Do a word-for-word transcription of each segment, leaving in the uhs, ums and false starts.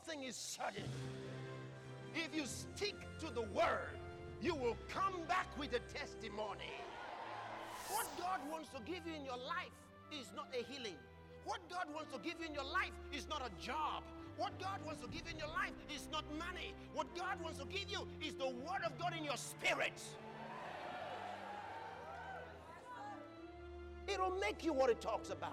thing is certain. If you stick to the word, you will come back with a testimony. What God wants to give you in your life is not a healing. What God wants to give you in your life is not a job. What God wants to give you in your life is not money. What God wants to give you is the word of God in your spirit. It'll make you what it talks about.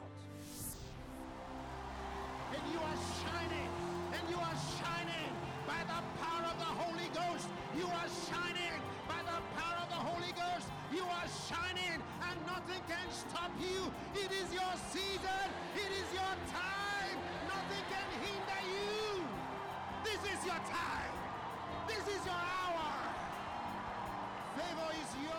And you are shining, and you are shining by the power of the Holy Ghost. You are shining by the power of the Holy Ghost. You are shining, and nothing can stop you. It is your season. It is your time. Nothing can hinder you. This is your time. This is your hour. Favor is yours.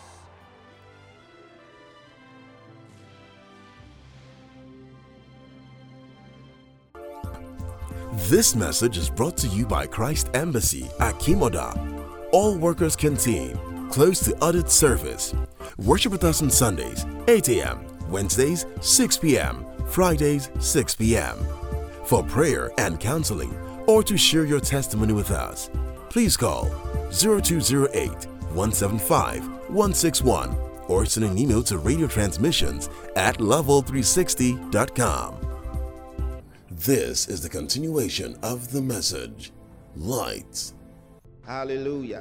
This message is brought to you by Christ Embassy at Kimoda. All Workers Canteen, close to audit service. Worship with us on Sundays, eight a.m., Wednesdays, six p.m., Fridays, six p.m. For prayer and counseling, or to share your testimony with us, please call zero two zero eight, one seven five, one six one or send an email to radio transmissions at level three sixty dot com. This is the continuation of the message, Lights. Hallelujah.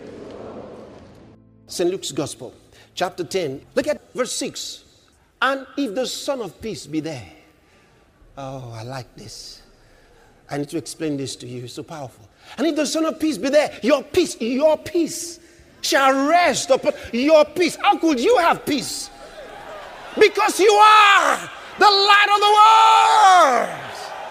Saint Luke's Gospel, chapter ten. Look at verse six. And if the Son of Peace be there. Oh, I like this. I need to explain this to you. It's so powerful. And if the Son of Peace be there, your peace, your peace shall rest upon your peace. How could you have peace? Because you are the light of the world.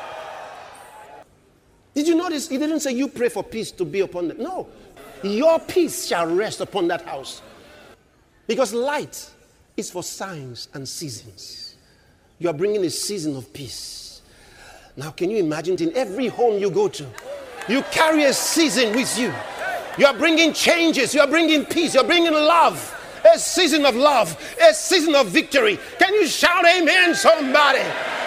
Did you notice? He didn't say you pray for peace to be upon them. No. Your peace shall rest upon that house. Because light is for signs and seasons. You are bringing a season of peace. Now, can you imagine in every home you go to, you carry a season with you. You are bringing changes. You are bringing peace. You are bringing love. A season of love. A season of victory. Can you shout amen, somebody?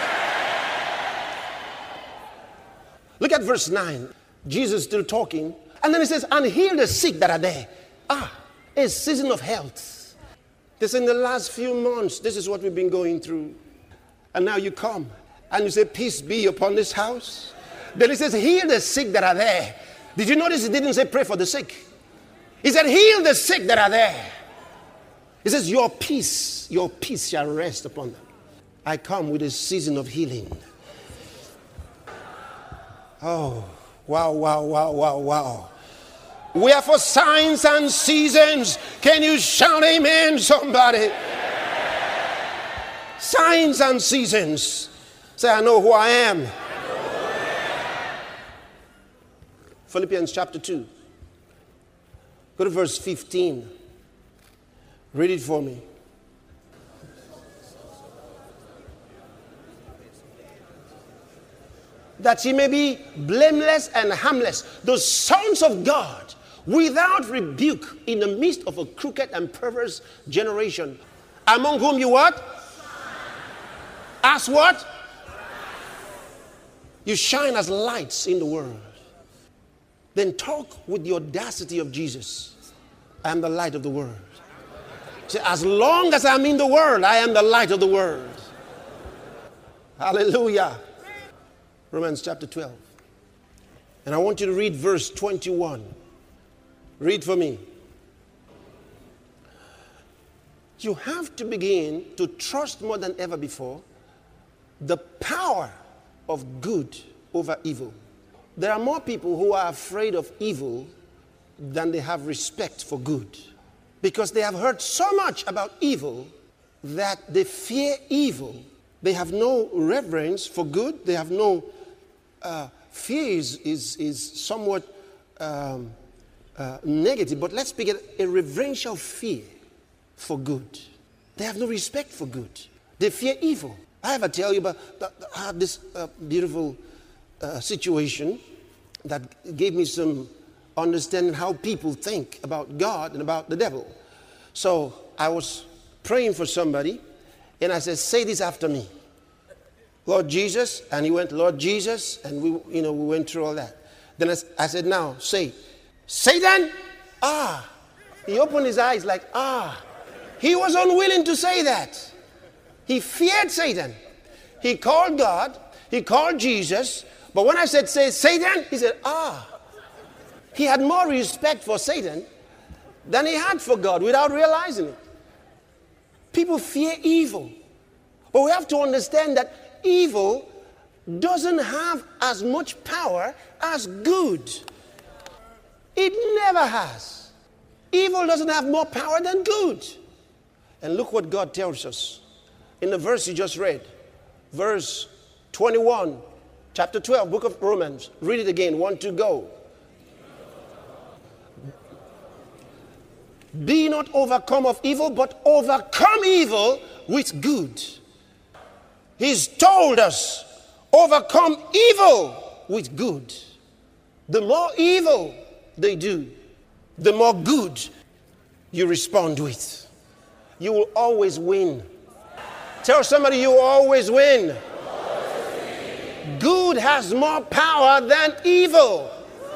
Look at verse nine. Jesus still talking. And then he says, and heal the sick that are there. Ah, a season of health. This in the last few months, this is what we've been going through. And now you come and you say, peace be upon this house. Then he says, heal the sick that are there. Did you notice he didn't say pray for the sick? He said, heal the sick that are there. He says, your peace, your peace shall rest upon them. I come with a season of healing. Oh, wow, wow, wow, wow, wow. We are for signs and seasons. Can you shout amen, somebody? Signs and seasons. Say, I know who I am. Philippians chapter two. Go to verse fifteen. Read it for me. That he may be blameless and harmless, the sons of God, without rebuke, in the midst of a crooked and perverse generation, among whom you what? As what? You shine as lights in the world. Then talk with the audacity of Jesus. I am the light of the world. Say, as long as I'm in the world, I am the light of the world. Hallelujah. Romans chapter twelve. And I want you to read verse twenty-one. Read for me. You have to begin to trust more than ever before the power of good over evil. There are more people who are afraid of evil than they have respect for good. Because they have heard so much about evil that they fear evil. They have no reverence for good. They have no uh, fear is, is, is somewhat um, uh, negative. But let's begin a reverential fear for good. They have no respect for good. They fear evil. I ever tell you about I have this uh, beautiful uh, situation that gave me some understanding how people think about God and about the devil. So I was praying for somebody, and I said, say this after me. Lord Jesus, and he went, Lord Jesus, and we, you know, we went through all that. Then I, I said, now, say, Satan, ah. He opened his eyes like, ah. He was unwilling to say that. He feared Satan. He called God. He called Jesus. But when I said, say, Satan, he said, ah. He had more respect for Satan than he had for God without realizing it. People fear evil. But we have to understand that evil doesn't have as much power as good. It never has. Evil doesn't have more power than good. And look what God tells us in the verse you just read. Verse twenty-one, chapter twelve, book of Romans. Read it again. One, two, go. Be not overcome of evil, but overcome evil with good. He's told us, overcome evil with good. The more evil they do, the more good you respond with. You will always win. Tell somebody you will always win. Always win. Good has more power than evil.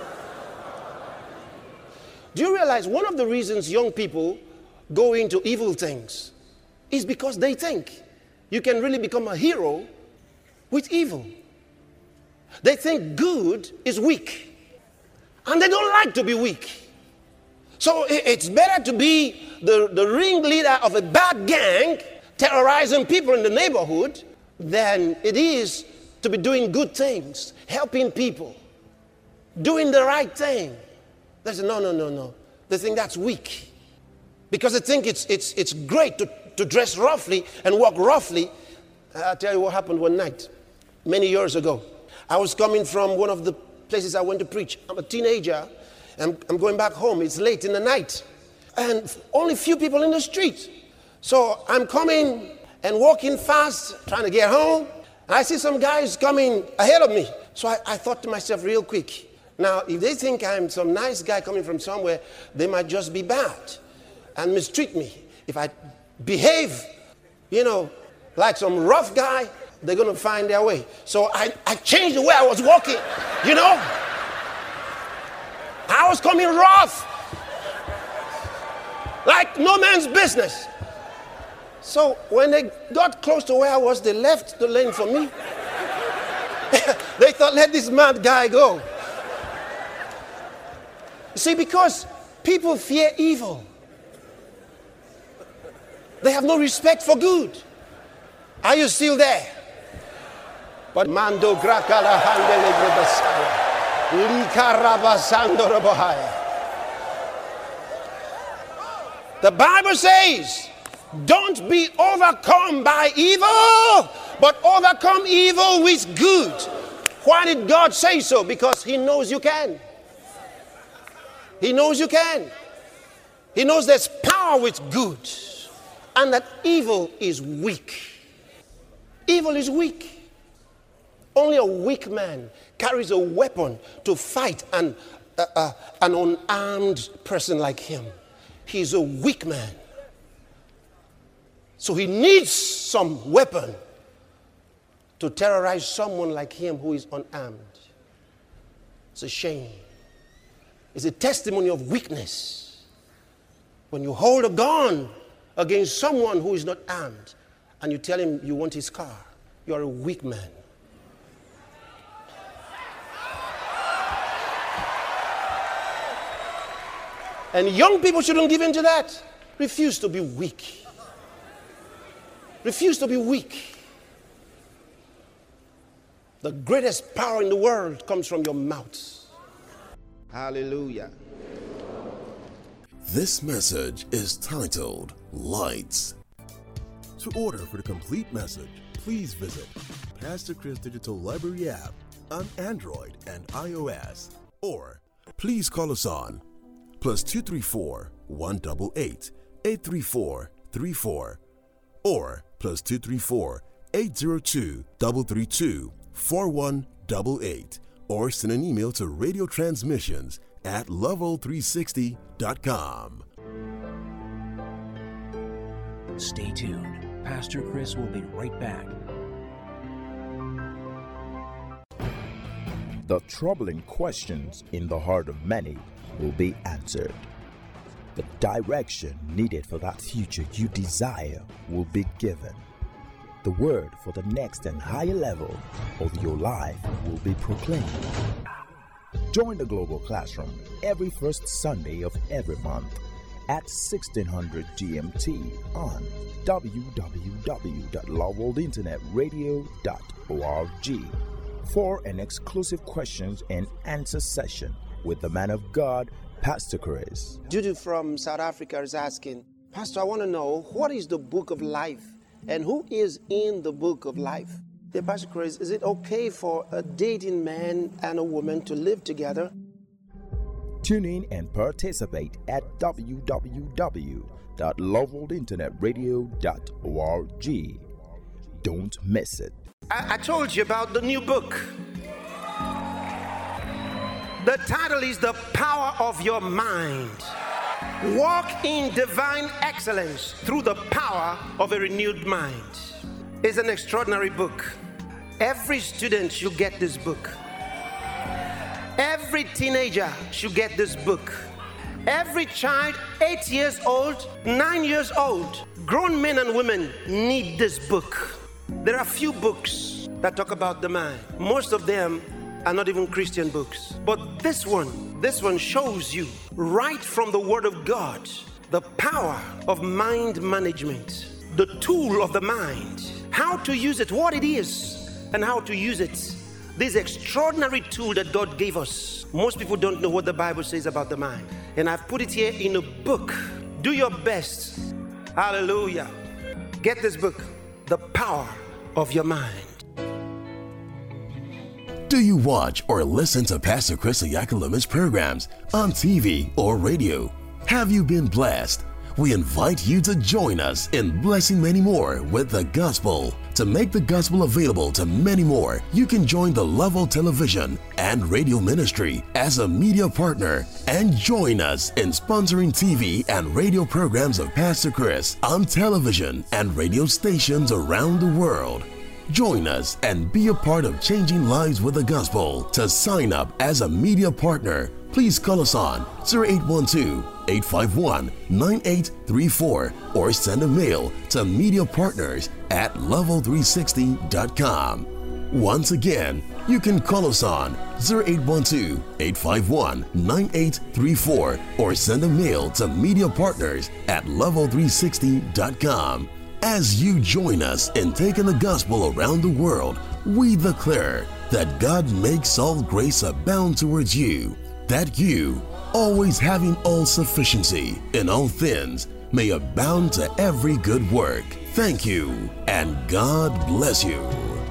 Do you realize one of the reasons young people go into evil things is because they think you can really become a hero with evil. They think good is weak, and they don't like to be weak. So it's better to be the, the ringleader of a bad gang terrorizing people in the neighborhood than it is to be doing good things, helping people, doing the right thing. They say, no, no, no, no. They think that's weak. Because they think it's, it's, it's great to, to dress roughly and walk roughly. I'll tell you what happened one night, many years ago. I was coming from one of the places I went to preach. I'm a teenager. I'm, I'm going back home. It's late in the night. And only few people in the street. So I'm coming and walking fast, trying to get home. And I see some guys coming ahead of me. So I, I thought to myself real quick, now, if they think I'm some nice guy coming from somewhere, they might just be bad and mistreat me. If I behave, you know, like some rough guy, they're going to find their way. So I, I changed the way I was walking, you know. I was coming rough, like no man's business. So when they got close to where I was, they left the lane for me. They thought, let this mad guy go. See, because people fear evil. They have no respect for good. Are you still there? But mando grakala handele grabasaya. Likarabasando rabohaya. The Bible says, don't be overcome by evil, but overcome evil with good. Why did God say so? Because he knows you can. He knows you can. He knows there's power with good and that evil is weak. Evil is weak. Only a weak man carries a weapon to fight an, uh, uh, an unarmed person like him. He's a weak man. So he needs some weapon to terrorize someone like him who is unarmed. It's a shame. It's a testimony of weakness. When you hold a gun against someone who is not armed and you tell him you want his car, you're a weak man. And young people shouldn't give in to that. Refuse to be weak. Refuse to be weak. The greatest power in the world comes from your mouth. Hallelujah. This message is titled Lights. To order for the complete message, please visit Pastor Chris Digital Library app on Android and iOS, or please call us on plus two three four, one eight eight, eight three four, three four or plus two three four, eight zero two, three three two, four one eight eight. Or send an email to radio transmissions at level three sixty dot com. Stay tuned. Pastor Chris will be right back. The troubling questions in the heart of many will be answered. The direction needed for that future you desire will be given. The word for the next and higher level of your life will be proclaimed. Join the Global Classroom every first Sunday of every month at sixteen hundred G M T on w w w dot love world internet radio dot org for an exclusive questions and answer session with the man of God, Pastor Chris. Judy from South Africa is asking, Pastor, I want to know, what is the book of life and who is in the book of life? Yeah, Pastor Chris, is it okay for a dating man and a woman to live together? Tune in and participate at w w w dot love world internet radio dot org. Don't miss it. I, I told you about the new book. The title is The Power of Your Mind. Walk in divine excellence through the power of a renewed mind. It's an extraordinary book. Every student should get this book. Every teenager should get this book. Every child, eight years old, nine years old, grown men and women need this book. There are few books that talk about the mind. Most of them are not even Christian books. But this one, this one shows you right from the Word of God the power of mind management, the tool of the mind, how to use it, what it is, and how to use it. This extraordinary tool that God gave us. Most people don't know what the Bible says about the mind. And I've put it here in a book. Do your best. Hallelujah. Get this book, The Power of Your Mind. Do you watch or listen to Pastor Chris Oyakhilom's programs on T V or radio? Have you been blessed? We invite you to join us in blessing many more with the gospel. To make the gospel available to many more, you can join the Level Television and Radio Ministry as a media partner and join us in sponsoring T V and radio programs of Pastor Chris on television and radio stations around the world. Join us and be a part of changing lives with the gospel. To sign up as a media partner, please call us on zero eight one two, eight five one, nine eight three four or send a mail to mediapartners at level three sixty dot com. Once again, you can call us on zero eight one two, eight five one, nine eight three four or send a mail to mediapartners at level three sixty dot com. As you join us in taking the gospel around the world, we declare that God makes all grace abound towards you, that you, always having all sufficiency in all things, may abound to every good work. Thank you, and God bless you.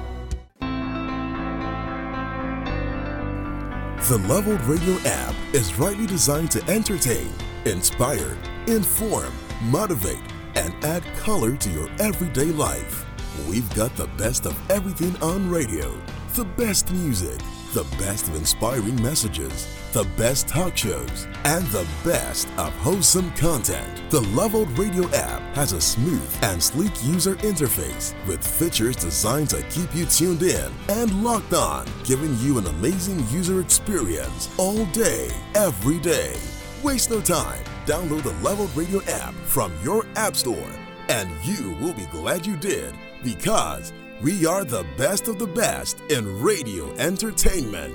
The Leveled Radio app is rightly designed to entertain, inspire, inform, motivate, and add color to your everyday life. We've got the best of everything on radio, the best music, the best of inspiring messages, the best talk shows, and the best of wholesome content. The Leveled Radio app has a smooth and sleek user interface with features designed to keep you tuned in and locked on, giving you an amazing user experience all day, every day. Waste no time. Download the Leveled Radio app from your app store, and you will be glad you did, because we are the best of the best in radio entertainment.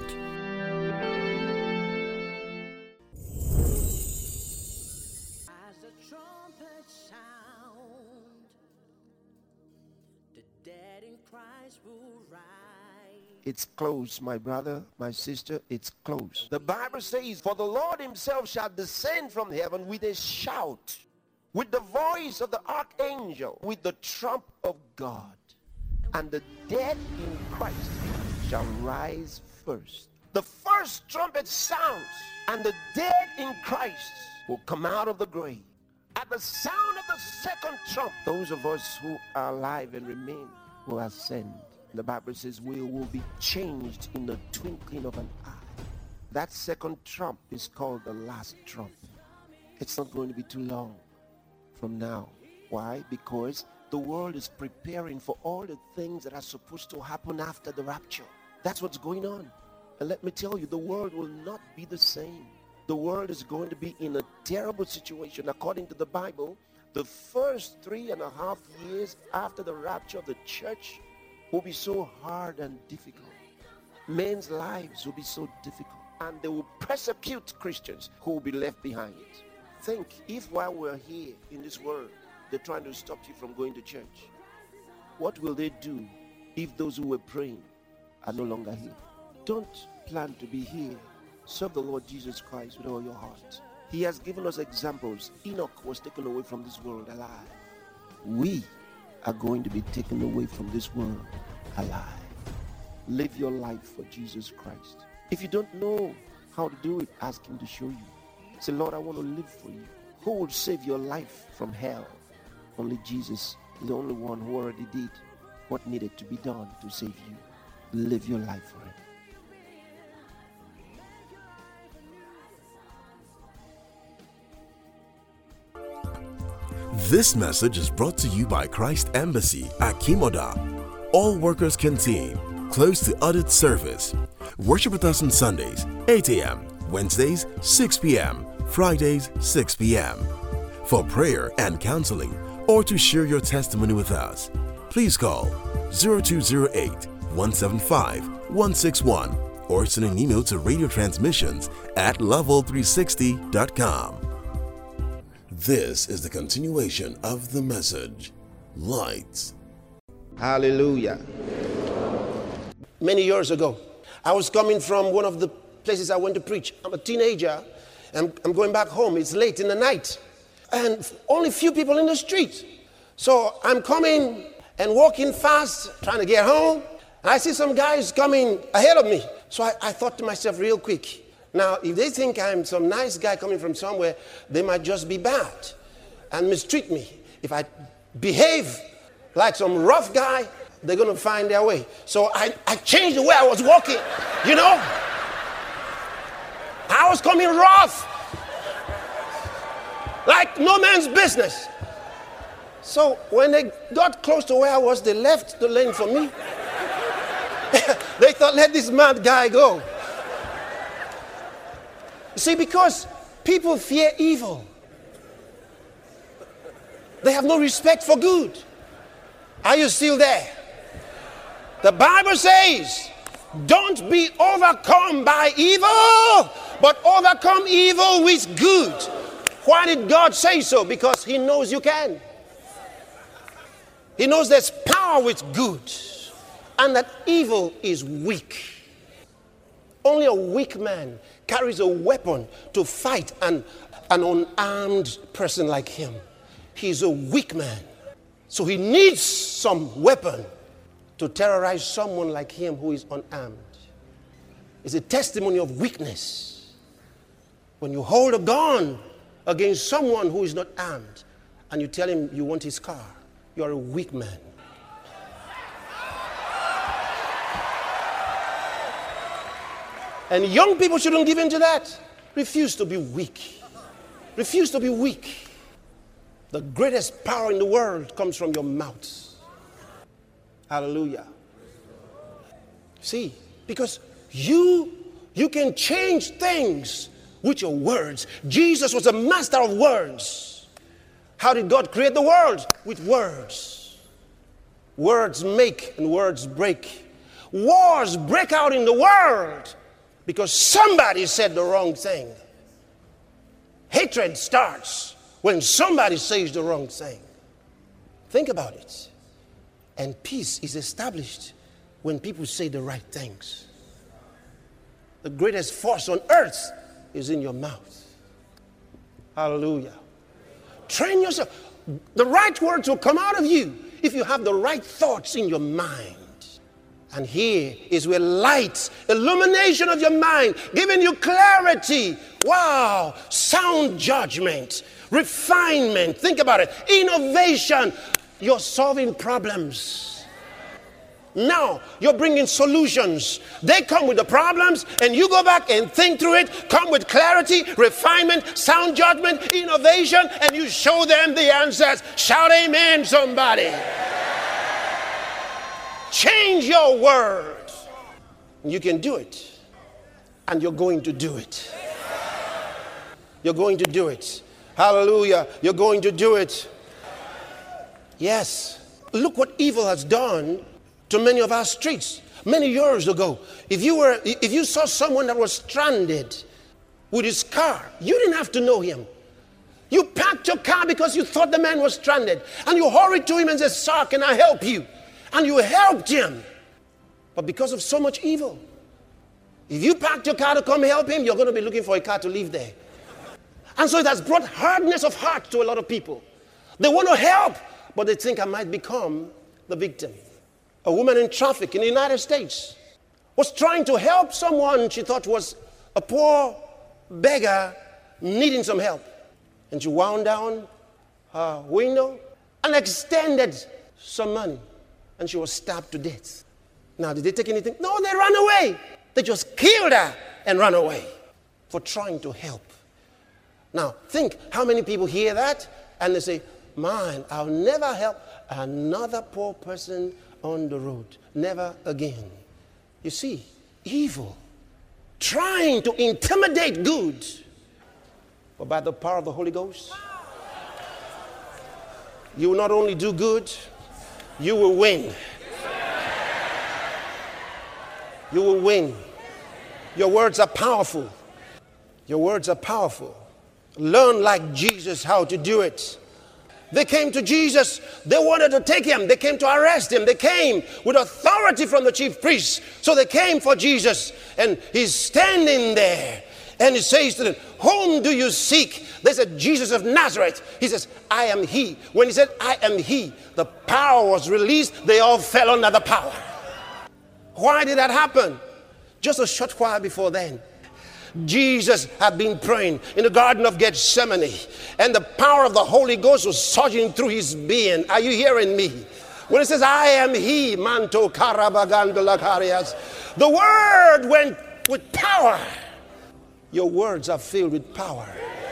As the trumpet sound, the dead in Christ will rise. It's close, my brother, my sister, it's close. The Bible says, for the Lord himself shall descend from heaven with a shout, with the voice of the archangel, with the trump of God. And the dead in Christ shall rise first. The first trumpet sounds, and the dead in Christ will come out of the grave. At the sound of the second trump, those of us who are alive and remain will ascend. The Bible says we will be changed in the twinkling of an eye. That second trump is called the last trump. It's not going to be too long from now. Why? Because the world is preparing for all the things that are supposed to happen after the rapture. That's what's going on. And let me tell you, the world will not be the same. The world is going to be in a terrible situation. According to the Bible, the first three and a half years after the rapture of the church will be so hard and difficult. Men's lives will be so difficult. And they will persecute Christians who will be left behind. Think, if while we're here in this world, they're trying to stop you from going to church, what will they do if those who were praying are no longer here? Don't plan to be here. Serve the Lord Jesus Christ with all your heart. He has given us examples. Enoch was taken away from this world alive. We are going to be taken away from this world alive. Live your life for Jesus Christ. If you don't know how to do it, ask him to show you. Say, Lord, I want to live for you. Who will save your life from hell? Only Jesus, the only one who already did what needed to be done to save you. Live your life for him. This message is brought to you by Christ Embassy at Kimoda. All workers canteen, close to audit service. Worship with us on Sundays, eight a.m., Wednesdays, six p.m., Fridays, six p.m. For prayer and counseling, or to share your testimony with us, please call zero two zero eight, one seven five, one six one or send an email to radio transmissions at level three sixty dot com. This is the continuation of the message. Lights. Hallelujah. Many years ago, I was coming from one of the places I went to preach. I'm a teenager. I'm, I'm going back home. It's late in the night. And only few people in the street. So I'm coming and walking fast, trying to get home. And I see some guys coming ahead of me. So I, I thought to myself real quick, now, if they think I'm some nice guy coming from somewhere, they might just be bad and mistreat me. If I behave like some rough guy, they're going to find their way. So I, I changed the way I was walking, you know. I was coming rough, like no man's business. So when they got close to where I was, they left the lane for me. They thought, let this mad guy go. You see, because people fear evil. They have no respect for good. Are you still there? The Bible says, don't be overcome by evil, but overcome evil with good. Why did God say so? Because he knows you can. He knows there's power with good, and that evil is weak. Only a weak man carries a weapon to fight an, an unarmed person like him. He's a weak man. So he needs some weapon to terrorize someone like him who is unarmed. It's a testimony of weakness. When you hold a gun against someone who is not armed and you tell him you want his car, you are a weak man. And young people shouldn't give in to that. Refuse to be weak. Refuse to be weak. The greatest power in the world comes from your mouth. Hallelujah. See, because you, you can change things with your words. Jesus was a master of words. How did God create the world? With words. Words make and words break. Wars break out in the world because somebody said the wrong thing. Hatred starts when somebody says the wrong thing. Think about it. And peace is established when people say the right things. The greatest force on earth is in your mouth. Hallelujah. Train yourself. The right words will come out of you if you have the right thoughts in your mind. And here is where light, illumination of your mind, giving you clarity. Wow. Sound judgment, refinement. Think about it. Innovation. You're solving problems. Now you're bringing solutions. They come with the problems and you go back and think through it, come with clarity, refinement, sound judgment, innovation, and you show them the answers. Shout amen, somebody. Change your words. You can do it And you're going to do it. You're going to do it. Hallelujah. You're going to do it. Yes. Look what evil has done to many of our streets. Many years ago, if you were, if you saw someone that was stranded with his car, you didn't have to know him. You packed your car because you thought the man was stranded. And you hurried to him and said, "Sir, can I help you?" And you helped him. But because of so much evil, if you packed your car to come help him, you're going to be looking for a car to leave there. And so it has brought hardness of heart to a lot of people. They want to help, but they think I might become the victim. A woman in traffic in the United States was trying to help someone she thought was a poor beggar needing some help. And she wound down her window and extended some money. And she was stabbed to death. Now, did they take anything? No, they ran away. They just killed her and ran away for trying to help. Now, think how many people hear that and they say, "Man, I'll never help another poor person on the road. Never again." You see, evil, trying to intimidate good. But by the power of the Holy Ghost, you will not only do good, you will win. You will win. Your words are powerful. Your words are powerful. Learn like Jesus how to do it. They came to Jesus. They wanted to take him. They came to arrest him. They came with authority from the chief priests. So they came for Jesus. And he's standing there. And he says to them, "Whom do you seek?" They said, "Jesus of Nazareth." He says, "I am he." When he said, "I am he," the power was released. They all fell under the power. Why did that happen? Just a short while before then, Jesus had been praying in the Garden of Gethsemane, and the power of the Holy Ghost was surging through his being. Are you hearing me? When it says, "I am he," manto karabagandolakarias, the word went with power. Your words are filled with power.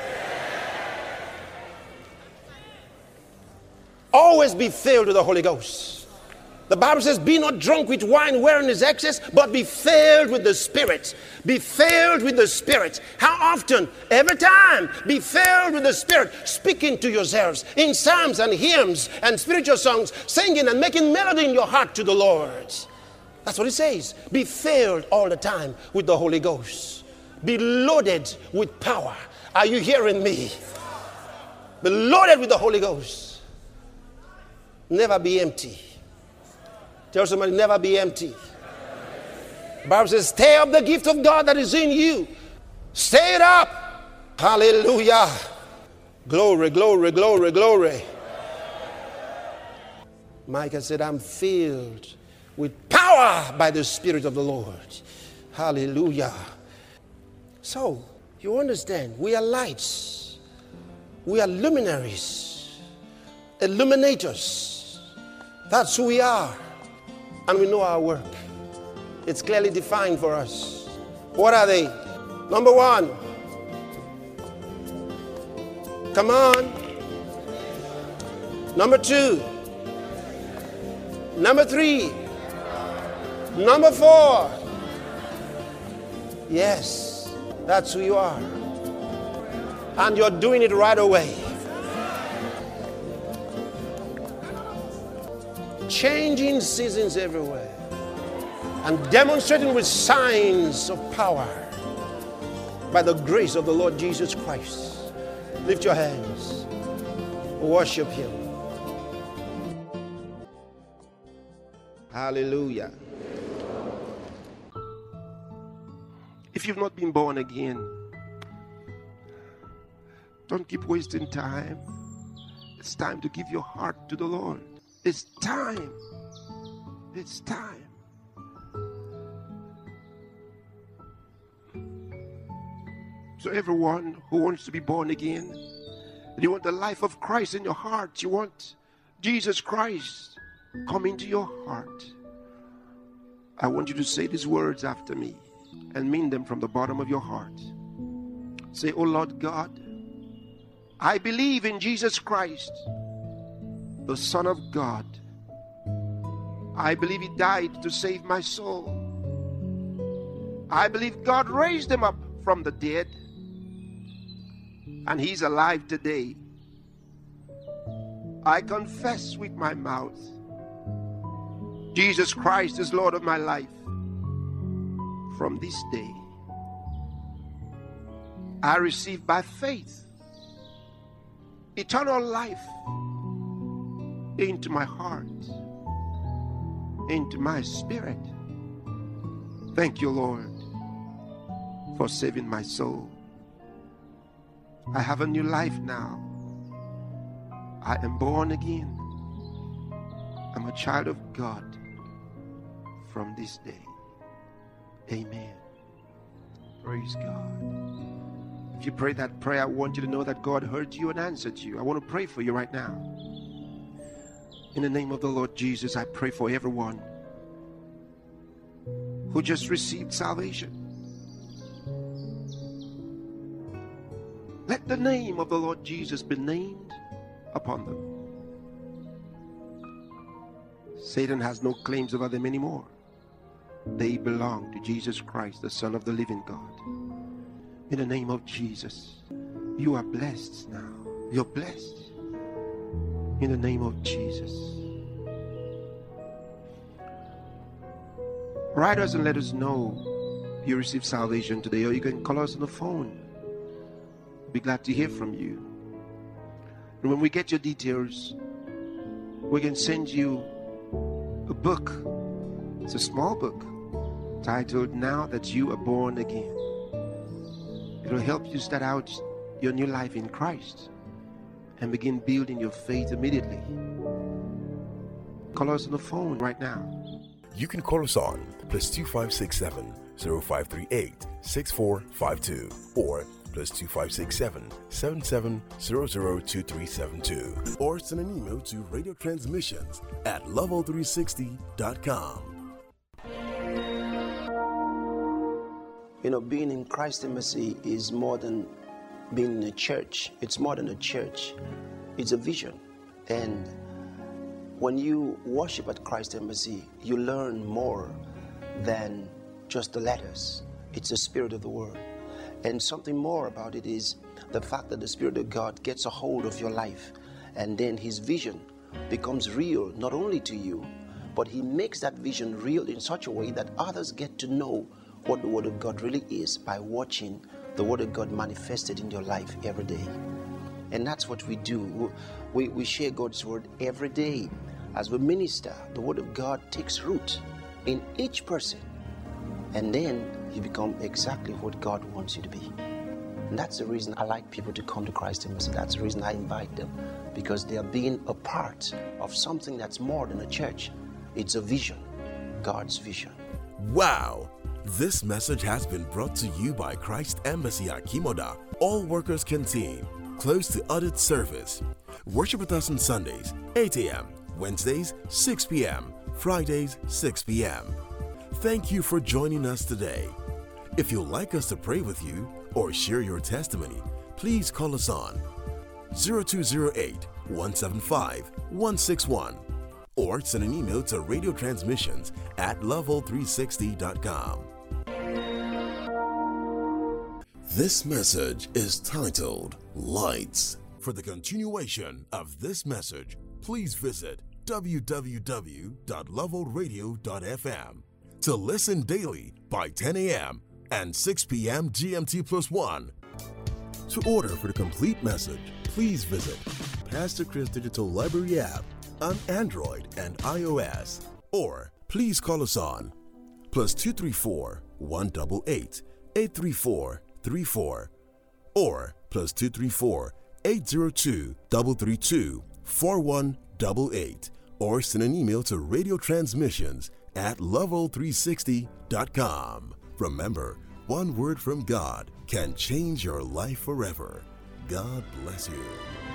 Always be filled with the Holy Ghost. The Bible says, "Be not drunk with wine wherein is excess, but be filled with the Spirit." Be filled with the Spirit. How often? Every time. Be filled with the Spirit, speaking to yourselves in psalms and hymns and spiritual songs, singing and making melody in your heart to the Lord. That's what it says. Be filled all the time with the Holy Ghost. Be loaded with power. Are you hearing me? Be loaded with the Holy Ghost. Never be empty. Tell somebody, never be empty. The Bible says, "Stay up the gift of God that is in you." Stay it up. Hallelujah. Glory, glory, glory, glory. Micah said, "I'm filled with power by the Spirit of the Lord." Hallelujah. So, you understand, we are lights. We are luminaries. Illuminators. That's who we are. And we know our work. It's clearly defined for us. What are they? Number one. Come on. Number two. Number three. Number four. Yes, that's who you are. And you're doing it right away. Changing seasons everywhere and demonstrating with signs of power by the grace of the Lord Jesus Christ. Lift your hands. Worship him. Hallelujah. If you've not been born again, don't keep wasting time. It's time to give your heart to the Lord. It's time. It's time. So everyone who wants to be born again, you want the life of Christ in your heart, you want Jesus Christ come into your heart, I want you to say these words after me and mean them from the bottom of your heart. Say, "Oh Lord God, I believe in Jesus Christ, the Son of God. I believe he died to save my soul. I believe God raised him up from the dead, and he's alive today. I confess with my mouth, Jesus Christ is Lord of my life. From this day, I receive by faith eternal life into my heart, into my spirit. Thank you, Lord, for saving my soul. I have a new life now. I am born again. I'm a child of God from this day. Amen. Praise God. If you pray that prayer, I want you to know that God heard you and answered you. I want to pray for you right now. In the name of the Lord Jesus, I pray for everyone who just received salvation. Let the name of the Lord Jesus be named upon them. Satan has no claims over them anymore. They belong to Jesus Christ, the Son of the living God. In the name of Jesus, you are blessed now. You're blessed. In the name of Jesus. Write us and let us know you received salvation today, or you can call us on the phone. We'll be glad to hear from you. And when we get your details, we can send you a book. It's a small book titled Now That You Are Born Again. It'll help you start out your new life in Christ and begin building your faith immediately. Call us on the phone right now. You can call us on plus two five six seven zero five three eight six four five two or plus two five six seven seven seven zero zero two three seven two, or send an email to radio transmissions at level three sixty dot com. You know, being in Christ Embassy is more than being in a church. It's more than a church. It's a vision. And when you worship at Christ Embassy, you learn more than just the letters. It's the spirit of the word. And something more about it is the fact that the Spirit of God gets a hold of your life, and then his vision becomes real, not only to you, but he makes that vision real in such a way that others get to know what the Word of God really is by watching the Word of God manifested in your life every day. And that's what we do. We, we share God's Word every day. As we minister, the Word of God takes root in each person, and then you become exactly what God wants you to be. And that's the reason I like people to come to Christ Embassy. That's the reason I invite them, because they are being a part of something that's more than a church. It's a vision, God's vision. Wow! This message has been brought to you by Christ Embassy Akimoda, All Workers Canteen, close to audit service. Worship with us on Sundays, eight a.m., Wednesdays, six p.m., Fridays, six p.m. Thank you for joining us today. If you'd like us to pray with you or share your testimony, please call us on zero two zero eight, one seven five, one six one or send an email to radio transmissions at level three sixty dot com. This message is titled Lights. For the continuation of this message, please visit w w w dot level radio dot f m. To listen daily by ten a.m. and six p.m. G M T plus one. To order for the complete message, please visit Pastor Chris Digital Library app on Android and iOS, or please call us on plus two three four, one eight eight, eight three four, three four or plus two three four, eight zero two, three three two, four one eight eight, or send an email to radio transmissions at level three sixty dot com. Remember, one word from God can change your life forever. God bless you.